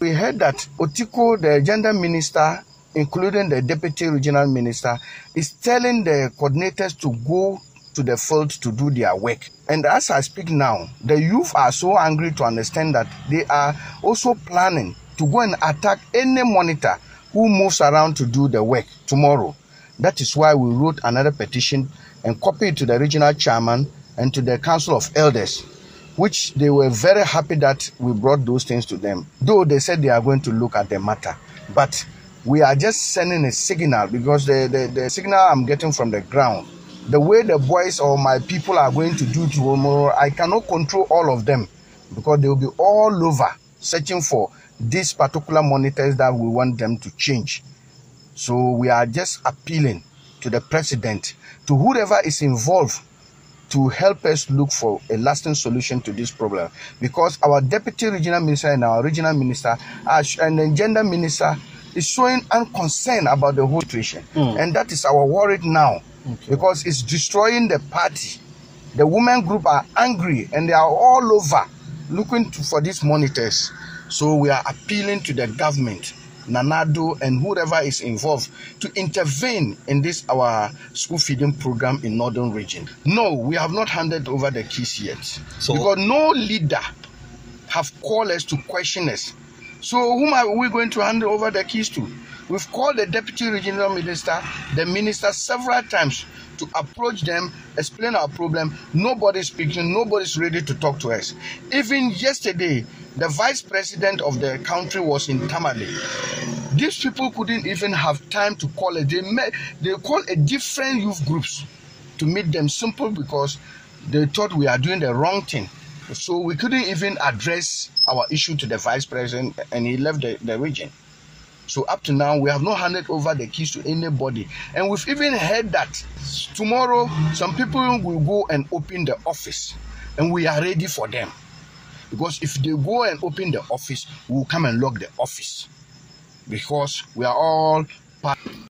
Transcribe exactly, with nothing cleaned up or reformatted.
We heard that Otiko, the gender minister, including the deputy regional minister, is telling the coordinators to go to the field to do their work. And as I speak now, the youth are so angry to understand that they are also planning to go and attack any monitor who moves around to do the work tomorrow. That is why we wrote another petition and copied it to the regional chairman and to the council of elders, which they were very happy that we brought those things to them, though they said they are going to look at the matter. But we are just sending a signal, because the, the, the signal I'm getting from the ground, the way the boys or my people are going to do tomorrow, I cannot control all of them, because they will be all over searching for these particular monitors that we want them to change. So we are just appealing to the president, to whoever is involved, to help us look for a lasting solution to this problem, because our deputy regional minister and our regional minister and the gender minister is showing unconcern about the whole situation. Mm. And that is our worry now, okay, because it's destroying the party. The women group are angry and they are all over looking to, for these monitors. So we are appealing to the government, Nanado and whoever is involved, to intervene in this our school feeding program in Northern Region. No, we have not handed over the keys yet, so, because no leader have called us to question us. So whom are we going to hand over the keys to? We've called the deputy regional minister, the minister several times to approach them, explain our problem. Nobody's speaking, nobody's ready to talk to us. Even yesterday, the vice president of the country was in Tamale. These people couldn't even have time to call it. They met, they called a different youth groups to meet them, simple because they thought we are doing the wrong thing. So we couldn't even address our issue to the vice president, and he left the, the region. So up to now, we have not handed over the keys to anybody. And we've even heard that tomorrow, some people will go and open the office, and we are ready for them. Because if they go and open the office, we will come and lock the office. Because we are all part.